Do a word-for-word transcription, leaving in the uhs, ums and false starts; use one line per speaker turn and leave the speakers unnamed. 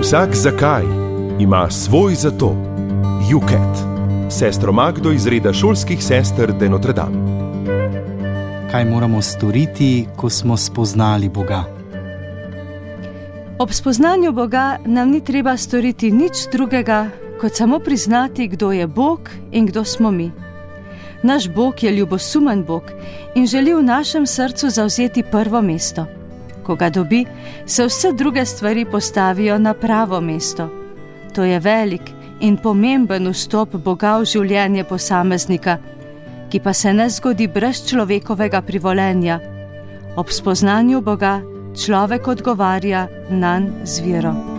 Vsak zakaj ima svoj zato. Juket, sestro Magdo iz reda šolskih sester de Notre Dame.
Kaj moramo storiti, ko smo spoznali Boga?
Ob spoznanju Boga nam ni treba storiti nič drugega, kot samo priznati, kdo je Bog in kdo smo mi. Naš Bog je ljubosumen Bog in želi v našem srcu zavzeti prvo mesto. Ko ga dobi, se vse druge stvari postavijo na pravo mesto. To je velik in pomemben vstop Boga v življenje posameznika, ki pa se ne zgodi brez človekovega privolenja. Ob spoznanju Boga človek odgovarja nanj z vero.